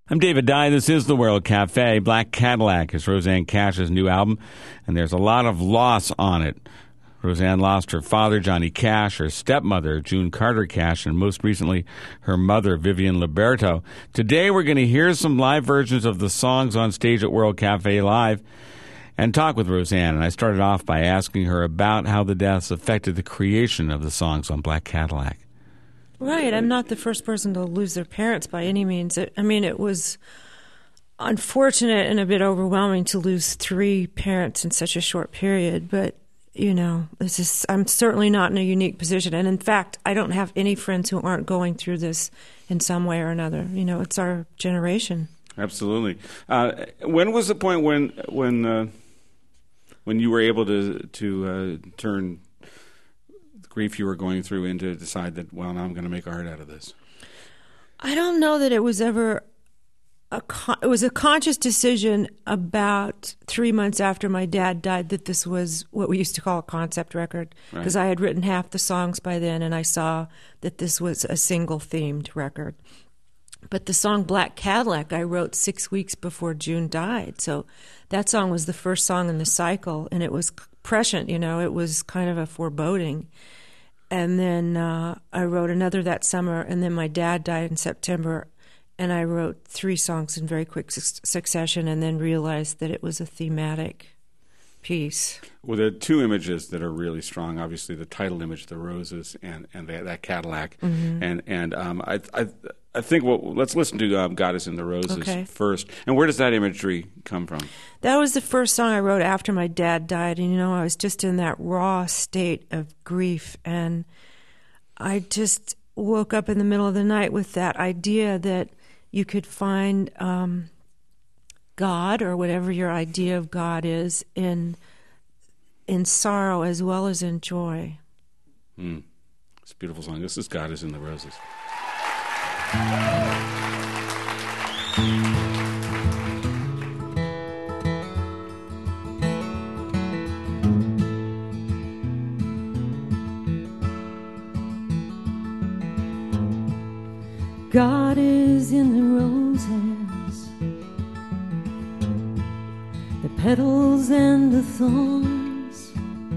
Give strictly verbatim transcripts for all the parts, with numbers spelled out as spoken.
I'm David Dye. This is The World Cafe. Black Cadillac is Rosanne Cash's new album, and there's a lot of loss on it. Rosanne lost her father, Johnny Cash, her stepmother, June Carter Cash, and most recently, her mother, Vivian Liberto. Today, we're going to hear some live versions of the songs on stage at World Cafe Live and talk with Rosanne. And I started off by asking her about how the deaths affected the creation of the songs on Black Cadillac. Right. I'm not the first person to lose their parents by any means. It, I mean, it was unfortunate and a bit overwhelming to lose three parents in such a short period. But, you know, this is, I'm certainly not in a unique position. And in fact, I don't have any friends who aren't going through this in some way or another. You know, it's our generation. Absolutely. Uh, when was the point when when uh, when you were able to, to uh, turn grief you were going through in to decide that, well, now I'm going to make art out of this? I don't know that it was ever a con- it was a conscious decision about three months after my dad died that this was what we used to call a concept record, because right. I had written half the songs by then, and I saw that this was a single themed record. But the song Black Cadillac I wrote six weeks before June died, so that song was the first song in the cycle, and it was prescient, you know, it was kind of a foreboding. And then uh, I wrote another that summer, and then my dad died in September, and I wrote three songs in very quick su- succession, and then realized that it was a thematic piece. Well, there are two images that are really strong. Obviously, the title image, the roses, and and that, that Cadillac, mm-hmm. and and um, I I I think well, let's listen to um, "God Is in the Roses" okay. first. And where does that imagery come from? That was the first song I wrote after my dad died, and you know, I was just in that raw state of grief, and I just woke up in the middle of the night with that idea that you could find um, God, or whatever your idea of God is, in in sorrow as well as in joy. Mm. It's a beautiful song. This is "God Is in the Roses." God is in the roses, the petals and the thorns,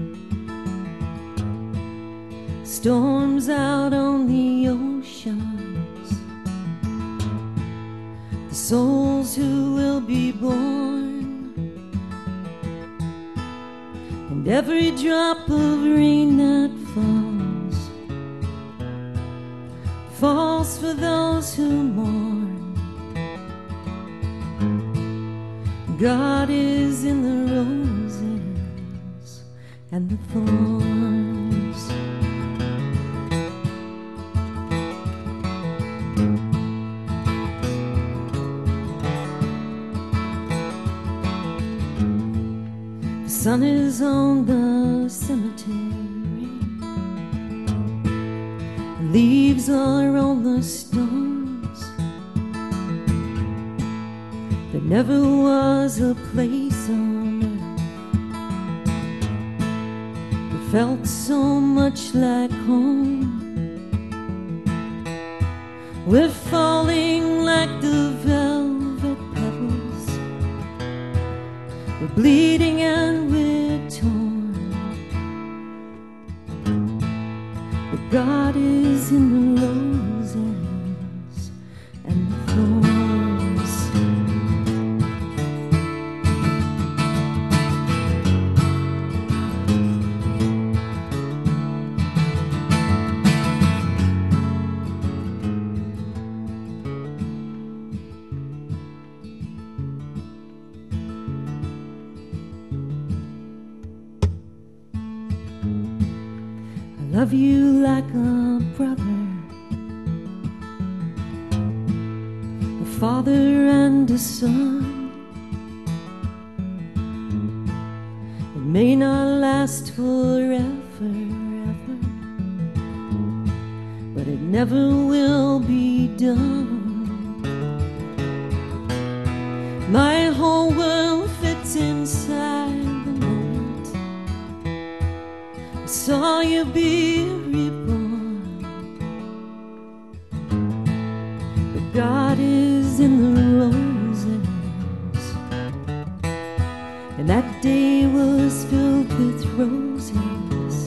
storms out on the oceans, the souls who will be born, and every drop of rain that falls falls for those who mourn. God is in the roses and the thorns. The sun is on the cemetery, leaves are on the stones. There never was a place on earth that felt so much like home. We're falling like the velvet petals, we're bleeding and we're torn. But God is in the roses and the thorns. I love you like a brother, a father and a son. It may not last forever, ever, but it never will be done. My whole world fits inside the moment I saw you be reborn. But God is in the road with roses.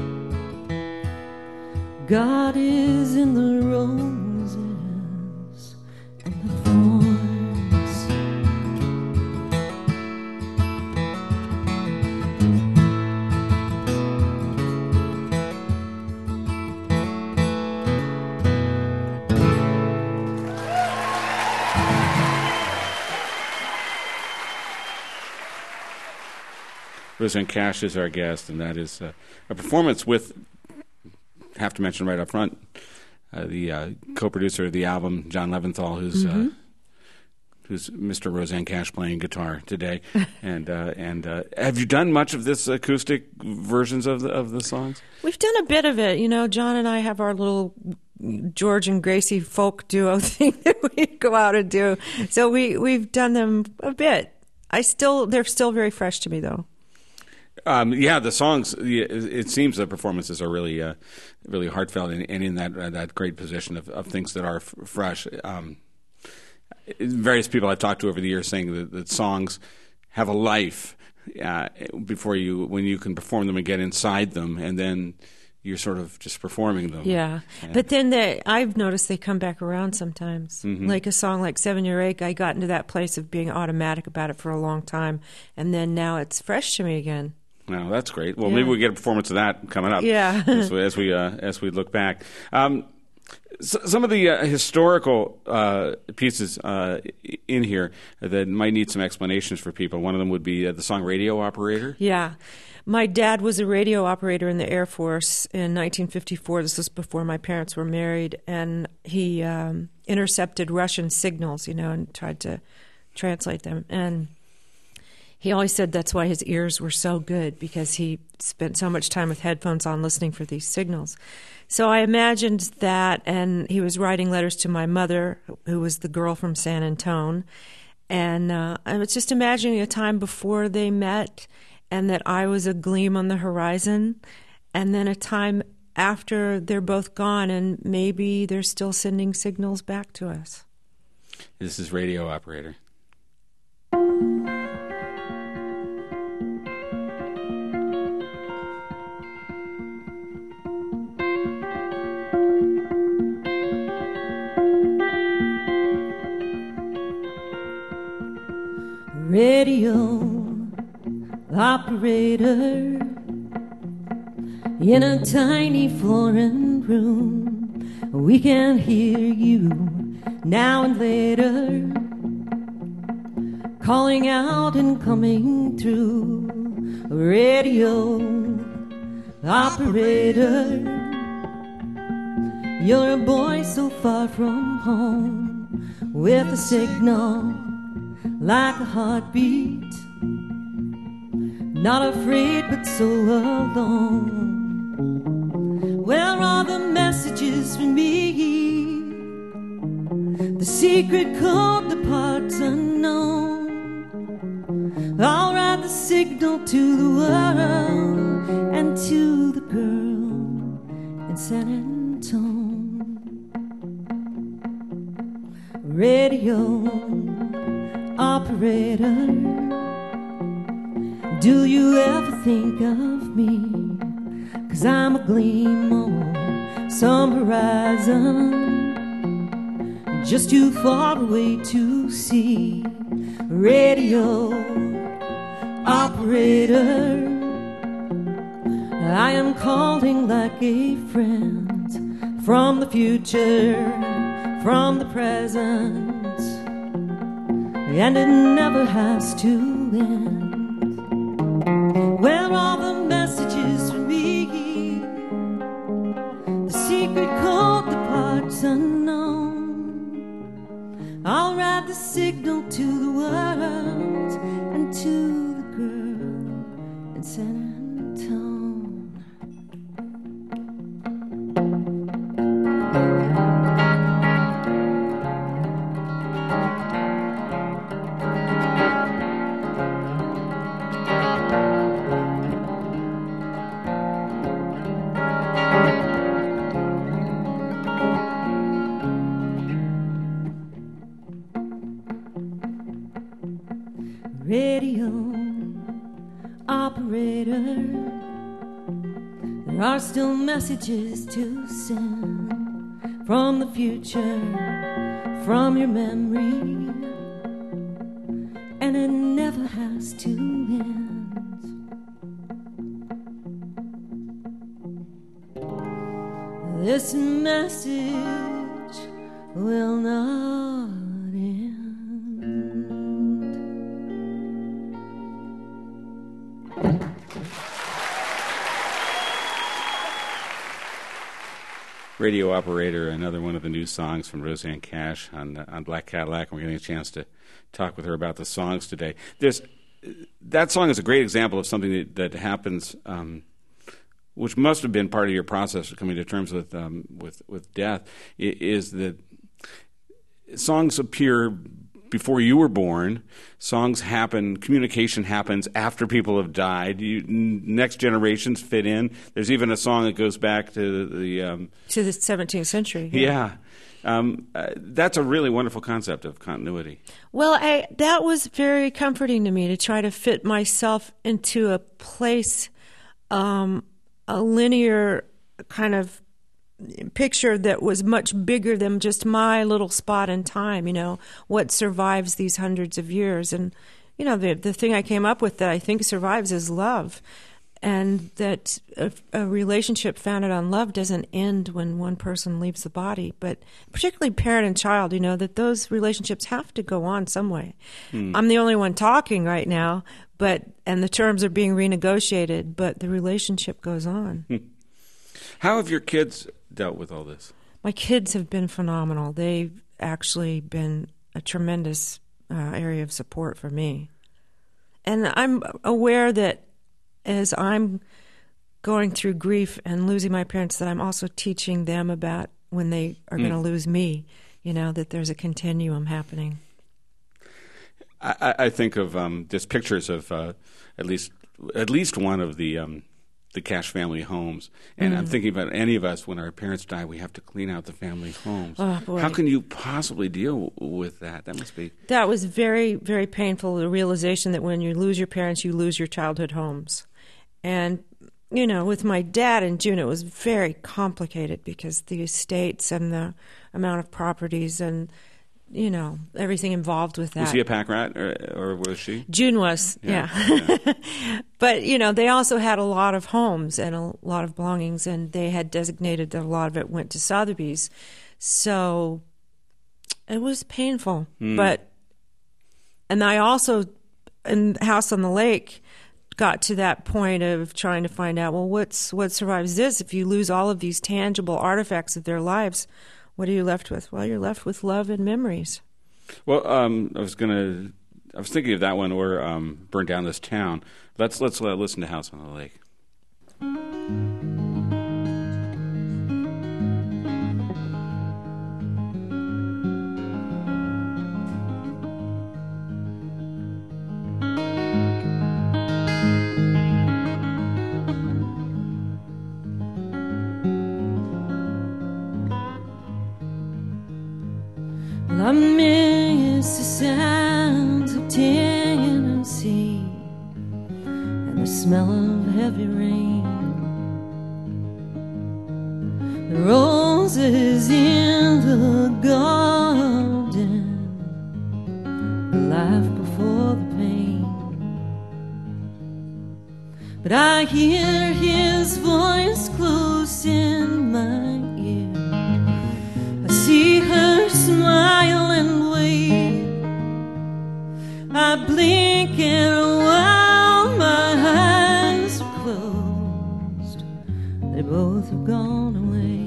God is in the roses and the thorns. Rosanne Cash is our guest, and that is uh, a performance with, have to mention right up front, uh, the uh, co-producer of the album, John Leventhal, who's mm-hmm. uh, who's Mister Rosanne Cash playing guitar today. and uh, and uh, have you done much of this acoustic versions of the of the songs? We've done a bit of it. You know, John and I have our little George and Gracie folk duo thing that we go out and do. So we we've done them a bit. I still they're still very fresh to me though. Um, yeah, the songs. It seems the performances are really, uh, really heartfelt and, and in that uh, that great position of, of things that are f- fresh. Um, various people I've talked to over the years saying that, that songs have a life uh, before you, when you can perform them and get inside them, and then you're sort of just performing them. Yeah, and but then they, I've noticed they come back around sometimes. Mm-hmm. Like a song like Seven Year Ache, I got into that place of being automatic about it for a long time, and then now it's fresh to me again. No, that's great. Well, yeah. maybe we get a performance of that coming up. Yeah, as we as we, uh, as we look back. Um, so, some of the uh, historical uh, pieces uh, in here that might need some explanations for people. One of them would be uh, the song "Radio Operator." Yeah, my dad was a radio operator in the Air Force in nineteen fifty-four. This was before my parents were married, and he um, intercepted Russian signals, you know, and tried to translate them. And he always said that's why his ears were so good, because he spent so much time with headphones on listening for these signals. So I imagined that, and he was writing letters to my mother, who was the girl from San Antone. And uh, I was just imagining a time before they met, and that I was a gleam on the horizon, and then a time after they're both gone, and maybe they're still sending signals back to us. This is Radio Operator. Radio operator in a tiny foreign room. We can hear you now and later, calling out and coming through. Radio operator, you're a boy so far from home, with a signal like a heartbeat, not afraid but so alone. Where are the messages for me? The secret code, the parts unknown. I'll write the signal to the world and to the girl in San Antone. Radio operator, do you ever think of me? 'Cause I'm a gleam on some horizon, just too far away to see. Radio operator, I am calling like a friend from the future, from the present, and it never has to end. Where are the messages for me? The secret code, the parts unknown. I'll write the signal to the world and to the girl in San Antone. Radio operator. There are still messages to send from the future, from your memory, and it never has to end. This message will not end. Radio Operator, another one of the new songs from Rosanne Cash on uh, on Black Cadillac, and we're getting a chance to talk with her about the songs today. There's that song is a great example of something that, that happens, um, which must have been part of your process of coming to terms with um, with with death. Is that songs appear before you were born, songs happen, communication happens after people have died. You, next generations fit in. There's even a song that goes back to the... Um, to the seventeenth century. Yeah. yeah. Um, uh, that's a really wonderful concept of continuity. Well, I, that was very comforting to me, to try to fit myself into a place, um, a linear kind of picture that was much bigger than just my little spot in time, you know, what survives these hundreds of years. And, you know, the the thing I came up with that I think survives is love. And that a, a relationship founded on love doesn't end when one person leaves the body, but particularly parent and child, you know, that those relationships have to go on some way. Hmm. I'm the only one talking right now, but and the terms are being renegotiated, but the relationship goes on. Hmm. How have your kids dealt with all this? My kids have been phenomenal. They've actually been a tremendous uh, area of support for me. And I'm aware that as I'm going through grief and losing my parents, that I'm also teaching them about when they are mm. going to lose me, you know, that there's a continuum happening. I, I think of um, just pictures of uh, at least at least one of the um, the Cash family homes, and mm. I'm thinking about any of us when our parents die, we have to clean out the family homes. Oh, boy. How can you possibly deal with that? That must be... That was very, very painful, the realization that when you lose your parents, you lose your childhood homes. And, you know, with my dad in June, it was very complicated because the estates and the amount of properties and, you know, everything involved with that. Was he a pack rat, or, or was she? June was, yeah. yeah. yeah. But, you know, they also had a lot of homes and a lot of belongings, and they had designated that a lot of it went to Sotheby's. So it was painful. Mm. But, and I also, in House on the Lake, got to that point of trying to find out, well, what's what survives this? If you lose all of these tangible artifacts of their lives, what are you left with? Well, you're left with love and memories. Well, um, I was gonna, I was thinking of that one, or um, Burn Down This Town. Let's let's uh, listen to House on the Lake. I miss the sounds of Tennessee and the smell of heavy rain, the roses in the garden, the life before the pain. But I hear his voice close in my ear. I see her smile and wave. I blink and while my eyes are closed, they both have gone away.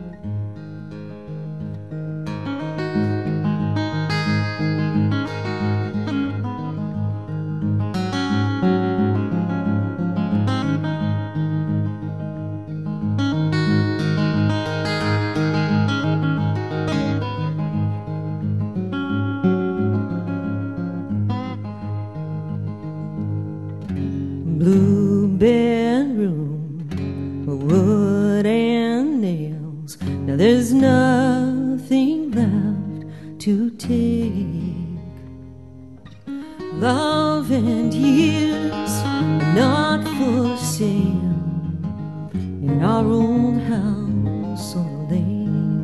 Blue bedroom, wood and nails. Now there's nothing left to take. Love and years, not for sale in our old house on the lake.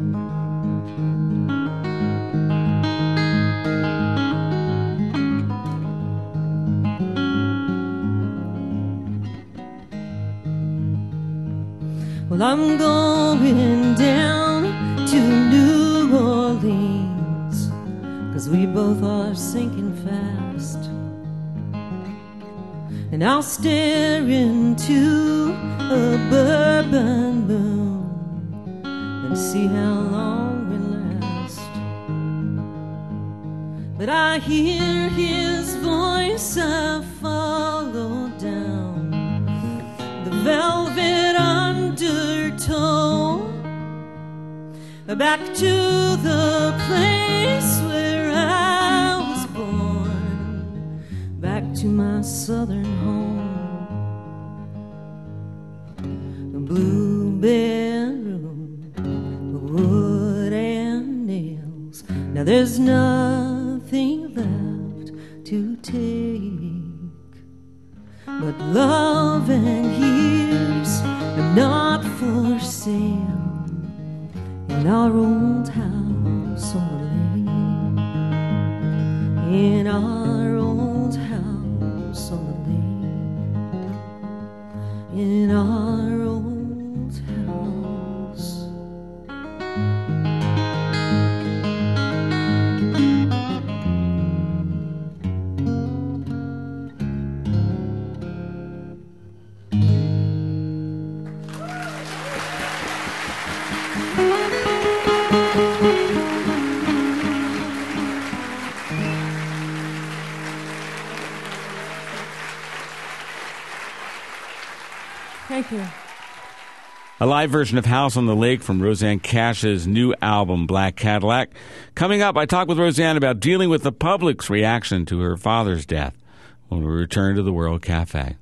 Well, I'm going down to New Orleans, 'cause we both are sinking fast. And I'll stare into a bourbon moon and see how long we last. But I hear his voice, I follow down the velvet undertow, back to the place where I was born, back to my southern home. A blue bedroom, wood and nails. Now there's nothing left to take, but love and years are not for sale in our old house on the lake. In our old house on the lake. In our old house. Thank you. A live version of House on the Lake from Rosanne Cash's new album, Black Cadillac. Coming up, I talk with Rosanne about dealing with the public's reaction to her father's death when we return to the World Cafe.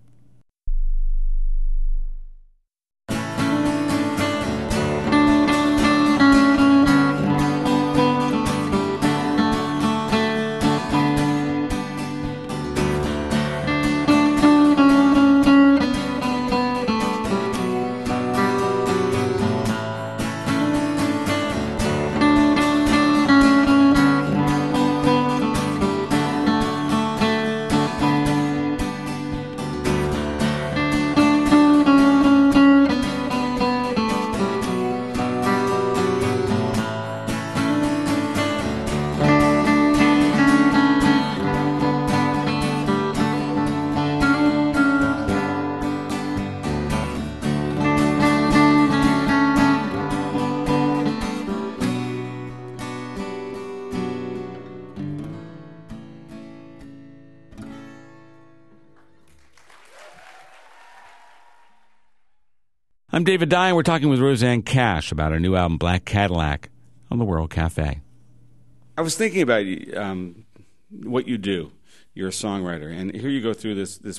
I'm David Dye, and we're talking with Rosanne Cash about her new album, Black Cadillac, on the World Cafe. I was thinking about um, what you do. You're a songwriter, and here you go through this this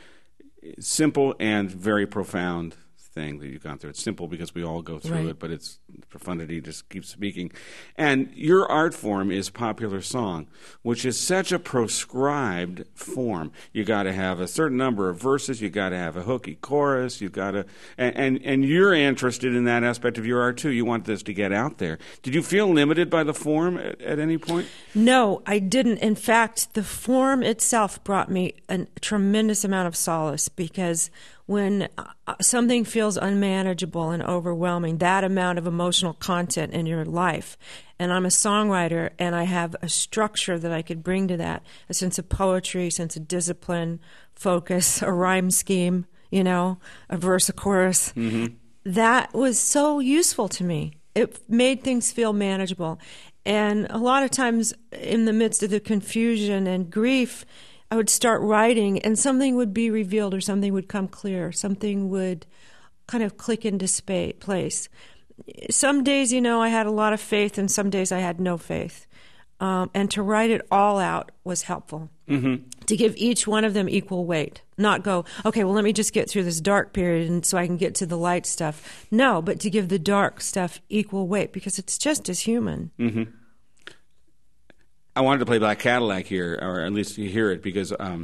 simple and very profound thing that you've gone through. It's simple because we all go through Right. it, but it's profundity just keeps speaking. And your art form is popular song, which is such a proscribed form. You got to have a certain number of verses. You got to have a hooky chorus. You got to, and, and and you're interested in that aspect of your art too. You want this to get out there. Did you feel limited by the form at, at any point? No, I didn't. In fact, the form itself brought me a tremendous amount of solace, because when uh, something feels unmanageable and overwhelming, that amount of emotional content in your life, and I'm a songwriter and I have a structure that I could bring to that, a sense of poetry, sense of discipline, focus, a rhyme scheme, you know, a verse, a chorus. Mm-hmm. That was so useful to me. It made things feel manageable. And a lot of times in the midst of the confusion and grief, I would start writing and something would be revealed or something would come clear. Something would kind of click into spa- place. Some days, you know, I had a lot of faith and some days I had no faith. Um, and to write it all out was helpful. Mm-hmm. To give each one of them equal weight. Not go, okay, well, let me just get through this dark period and so I can get to the light stuff. No, but to give the dark stuff equal weight, because it's just as human. Mm-hmm. I wanted to play Black Cadillac here, or at least you hear it, because um,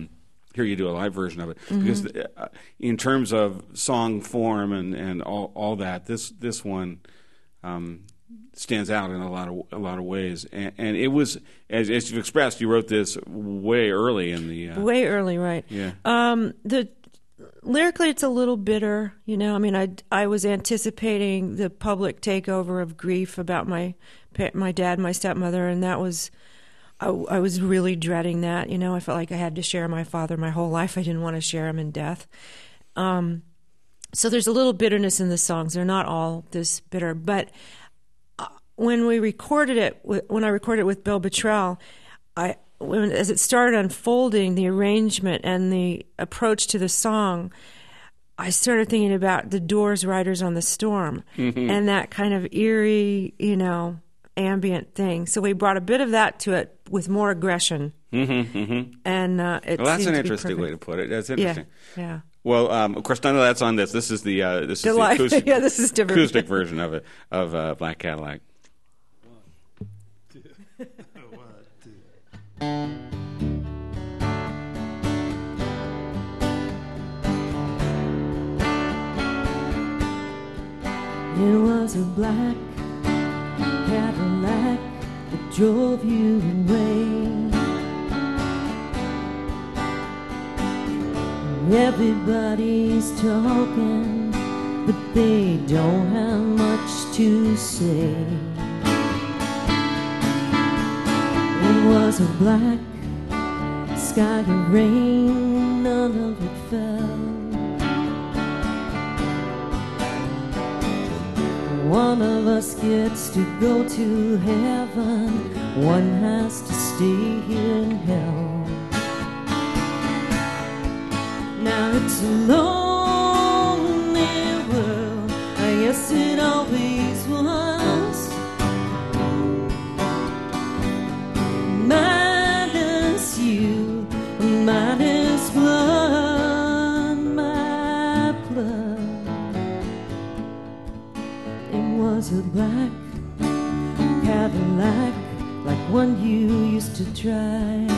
hear you do a live version of it, Mm-hmm. because uh, in terms of song form and, and all all that, this this one um, stands out in a lot of a lot of ways. And, and it was, as, as you've expressed, you wrote this way early in the uh, way early, right? Yeah. Um, the lyrically, it's a little bitter. You know, I mean, I I was anticipating the public takeover of grief about my pa- my dad, my stepmother, and that was. I, I was really dreading that. You know, I felt like I had to share my father my whole life. I didn't want to share him in death. Um, so there's a little bitterness in the songs. They're not all this bitter. But uh, when we recorded it, when I recorded it with Bill Bottrell, I, when, as it started unfolding, the arrangement and the approach to the song, I started thinking about the Doors' "Riders on the Storm" Mm-hmm. and that kind of eerie, you know, ambient thing. So we brought a bit of that to it with more aggression. Mm-hmm, mm-hmm. And uh, it Well, that's seemed an to be interesting perfect. way to put it. That's Yeah, interesting. yeah. Well, um, of course, none of that's on this. This is the uh, this The is the live- acoustic, yeah, this is different. acoustic version of it of uh, Black Cadillac. It was a black Cadillac that drove you away. Everybody's talking, but they don't have much to say. It was a black sky of rain, none of it fell. One of us gets to go to heaven, one has to stay here in hell. Now it's a lonely world, I guess it always was. Minus you, minus blood, my blood. It was a black Cadillac, like one you used to drive.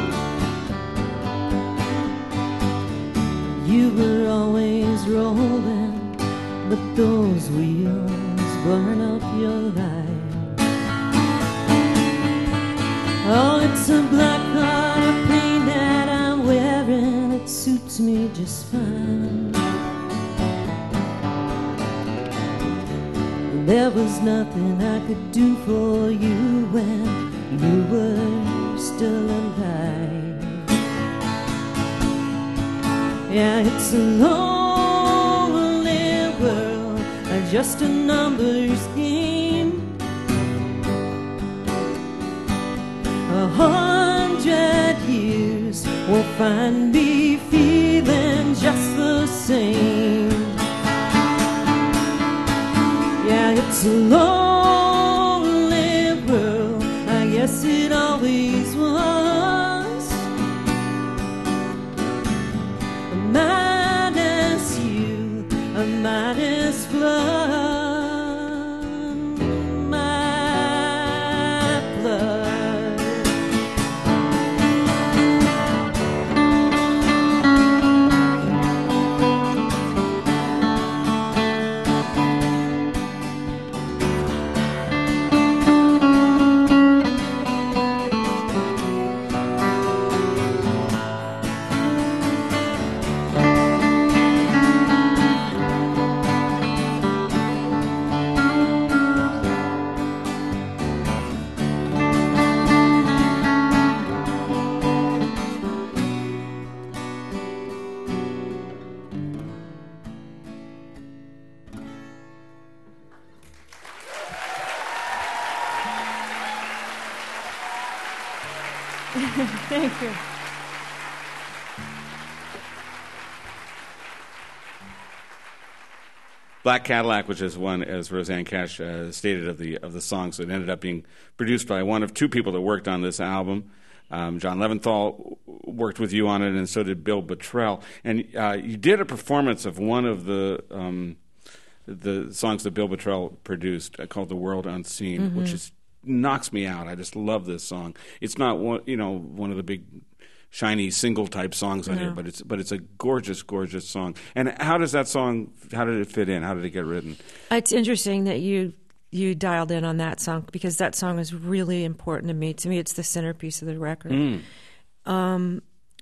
You were always rolling, but those wheels burn up your life. Oh, it's a black car of paint that I'm wearing, it suits me just fine. There was nothing I could do for you when you were still alive. Yeah, it's a lonely world, just a numbers game. A hundred years will find me feeling just the same. Yeah, it's a lonely world, I guess it always was. A minus you, a minus blood, my blood. Thank you. Black Cadillac, which is one, as Rosanne Cash uh, stated, of the of the songs that ended up being produced by one of two people that worked on this album. Um, John Leventhal worked with you on it, and so did Bill Bottrell. And uh, you did a performance of one of the um, the songs that Bill Bottrell produced, uh, called "The World Unseen," Mm-hmm. which is knocks me out. I just love this song. It's not one, you know, one of the big shiny single type songs on Yeah. here, but it's but it's a gorgeous, gorgeous song. And how does that song? How did it fit in? How did it get written? It's interesting that you you dialed in on that song because that song is really important to me. To me, it's the centerpiece of the record. Mm. Um,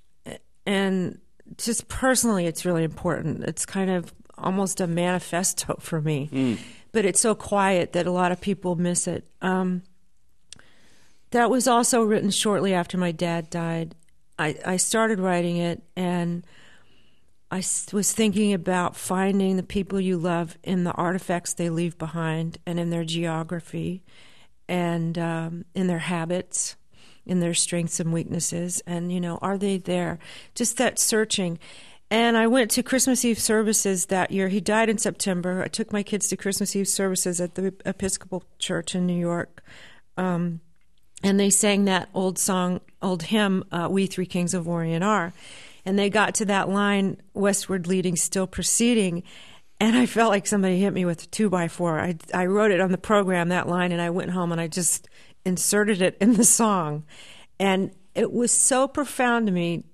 and just personally, it's really important. It's kind of almost a manifesto for me. Mm. But it's so quiet that a lot of people miss it. Um, that was also written shortly after my dad died. I, I started writing it, and I s- was thinking about finding the people you love in the artifacts they leave behind and in their geography and um, in their habits, in their strengths and weaknesses. And, you know, are they there? Just that searching. And I went to Christmas Eve services that year. He died in September. I took my kids to Christmas Eve services at the Episcopal Church in New York. Um, and they sang that old song, old hymn, uh, We Three Kings of Orient Are. And they got to that line, westward leading, still proceeding. And I felt like somebody hit me with a two by four. I, I wrote it on the program, that line, and I went home and I just inserted it in the song. And it was so profound to me,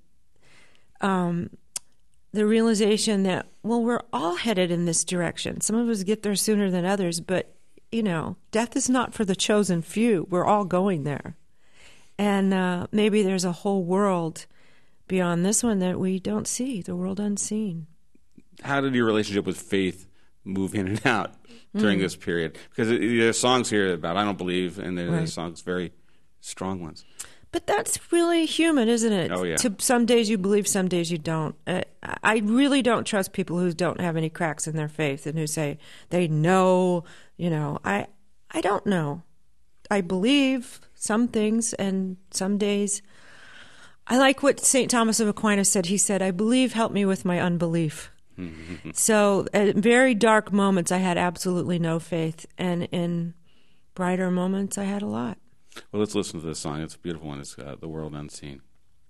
um, the realization that, well, we're all headed in this direction. Some of us get there sooner than others, but, you know, death is not for the chosen few. We're all going there. And uh, maybe there's a whole world beyond this one that we don't see, the world unseen. How did your relationship with faith move in and out during Mm. this period? Because it, there's songs here about I don't believe, and there's Right. songs, very strong ones. But that's really human, isn't it? Oh, yeah. To some days you believe, some days you don't. Uh, I really don't trust people who don't have any cracks in their faith and who say they know, you know. I I don't know. I believe some things, and some days. I like what Saint Thomas of Aquinas said. He said, I believe, help me with my unbelief. So at very dark moments, I had absolutely no faith. And in brighter moments, I had a lot. Well, let's listen to this song. It's a beautiful one. It's uh, The World Unseen.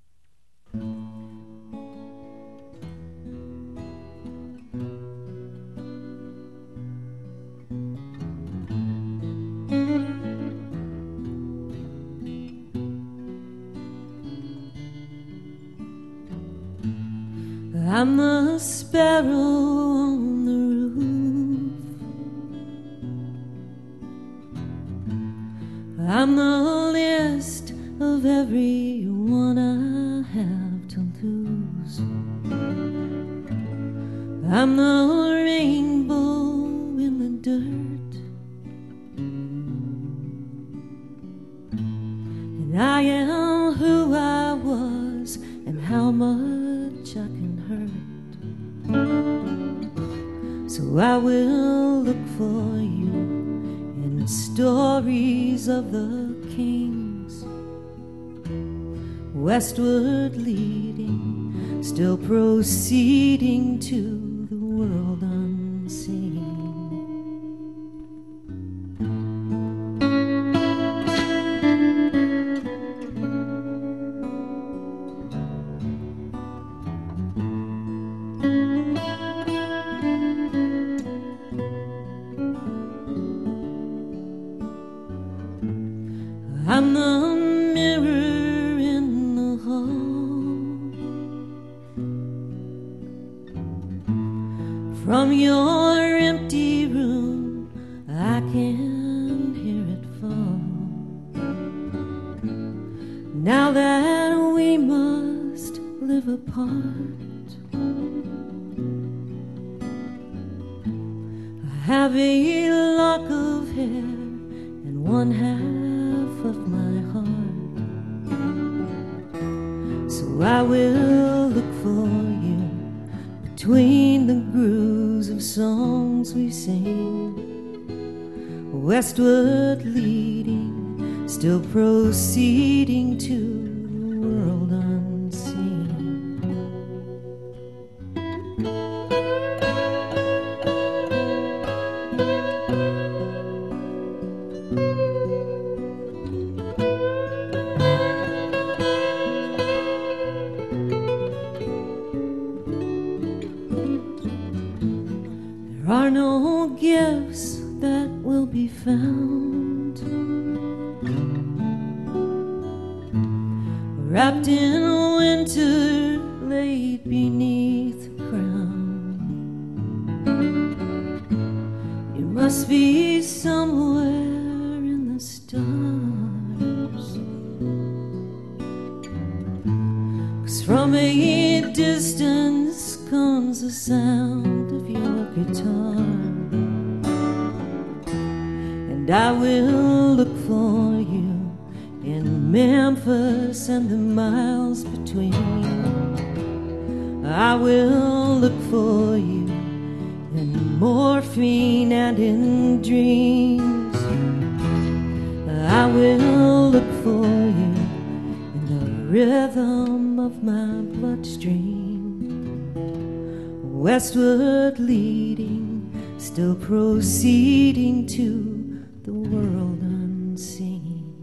I'm the sparrow on the roof. I'm the list of everyone I have to lose. I'm the rainbow in the dirt, and I am who I was and how much I can hurt. So I will look for you in stories of the kings, westward leading, still proceeding to the world unseen. I'm the mirror in the hall. From your empty room, I can hear it fall. Now that we must live apart, I have a lock of hair and one half of my heart. So I will look for you between the grooves of songs we sing, westward leading, still proceeding to the world unseen. There are no gifts that will be found, or wrapped in winter, laid beneath the ground. You must be somewhere in the stars, 'cause from a distance comes the sound of your guitar. And I will look for you in Memphis and the miles between. I will look for you in morphine and in dreams. I will look for you in the rhythm of my bloodstream. Westward leading, still proceeding to the world unseen.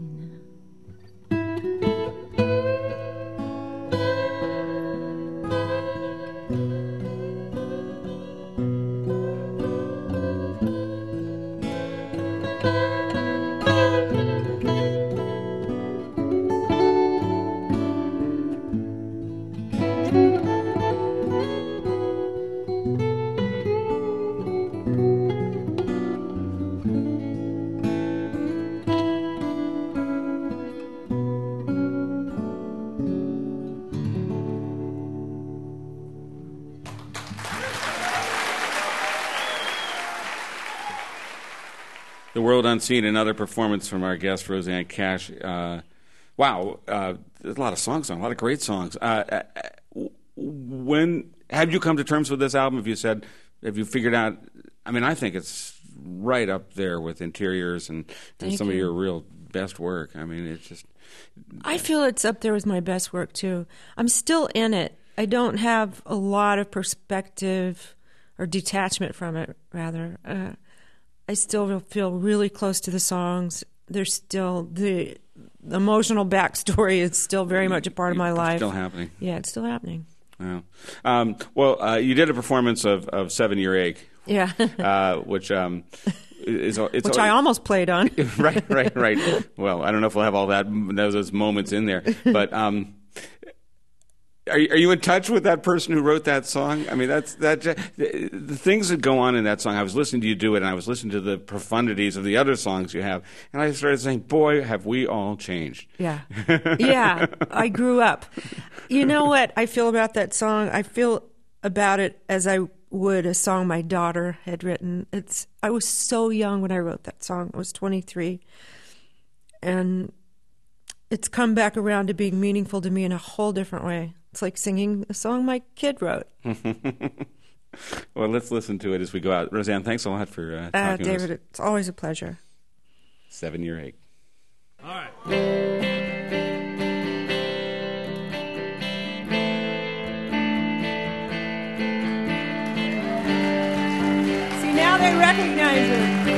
The World Unseen, another performance from our guest, Rosanne Cash. Uh, wow, uh, there's a lot of songs on, a lot of great songs. Uh, when have you come to terms with this album? Have you said, have you figured out, I mean, I think it's right up there with Interiors and, and some you. of your real best work. I mean, it's just... I feel it's up there with my best work, too. I'm still in it. I don't have a lot of perspective or detachment from it, rather. Uh, I still feel really close to the songs. There's still the, the emotional backstory is still very much a part of my life. Still happening. Yeah, it's still happening. Wow. Um, well, uh, you did a performance of, of Seven Year Ache. Yeah. uh, which um, is it's which I almost played on. right, right, right. Well, I don't know if we'll have all that those moments in there, but. Um, Are you, are you in touch with that person who wrote that song? I mean, that's that. The, the things that go on in that song. I was listening to you do it, and I was listening to the profundities of the other songs you have, and I started saying, "Boy, have we all changed." Yeah, yeah. I grew up. You know what I feel about that song? I feel about it as I would a song my daughter had written. It's. I was so young when I wrote that song. I was twenty-three, and it's come back around to being meaningful to me in a whole different way. It's like singing a song my kid wrote. Well, let's listen to it as we go out. Rosanne, thanks a lot for uh, talking uh, to David, us. it's always a pleasure. Seven Year Ache. All right. See, now they recognize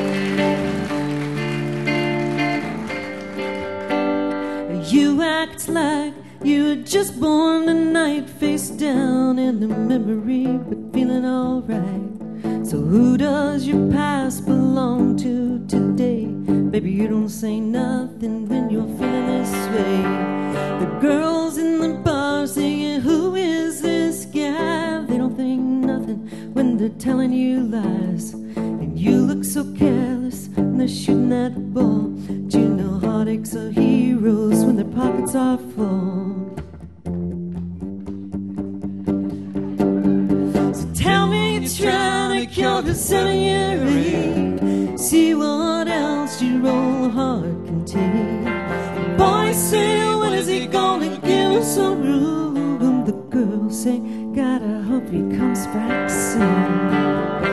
it. You act like you were just born tonight, face down in the memory, but feeling alright. So who does your past belong to today? Baby, you don't say nothing when you're feeling this way. The girls in the bar saying, who is this guy? They don't think nothing when they're telling you lies. And you look so careless when they're shooting that ball. But you know heartaches are heroes when their pockets are full. Tell me you're trying to cure the seven-year ache. See what else your old heart can take. Boys say, when is he gonna give us some room? And the girls say, God, I hope he comes back soon.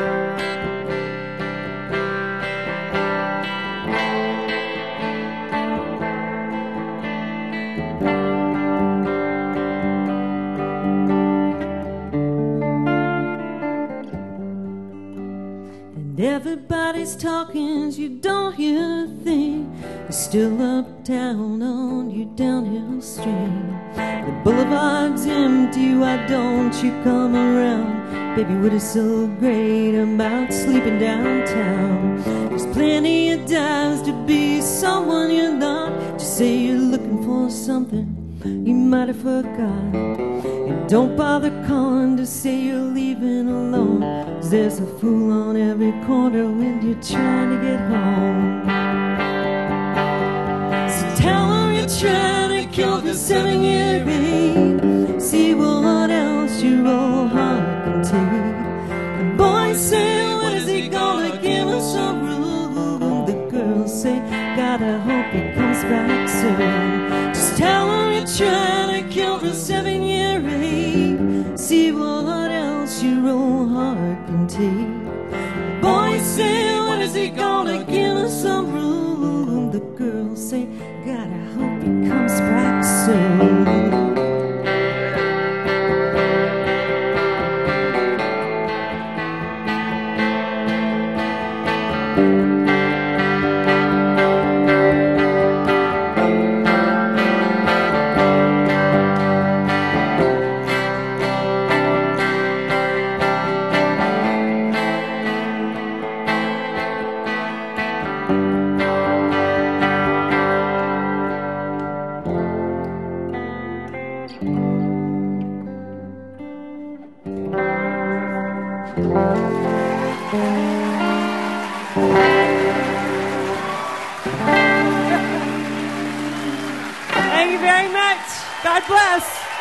Everybody's talking, you don't hear a thing. You're still uptown on your downhill stream. The boulevard's empty, why don't you come around? Baby, what is so great about sleeping downtown? There's plenty of times to be someone you're not. Just say you're looking for something, you might have forgot. And don't bother calling to say you're leaving alone, 'cause there's a fool on every corner when you're trying to get home. So tell her you're trying to kill the seven-year babe. See what else your old heart can take. The boys say, when is he gonna give us a room? The girls say, God, I hope he comes back soon. Just tell him you're trying to kill the seven-year rape. See what else your old heart can take. Boys say, when is he gonna give us some room? The girls say, God, I hope he comes back soon. Thank you very much. God bless.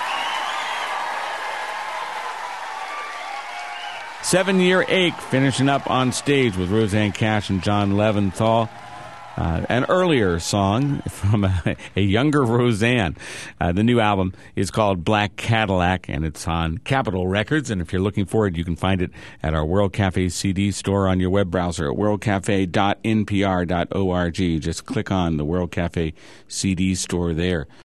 Seven-Year Ache, finishing up on stage with Rosanne Cash and John Leventhal. Uh, an earlier song from a, a younger Roseanne. Uh, the new album is called Black Cadillac, and it's on Capitol Records. And if you're looking for it, you can find it at our World Cafe C D store on your web browser at world cafe dot n p r dot org. Just click on the World Cafe C D store there.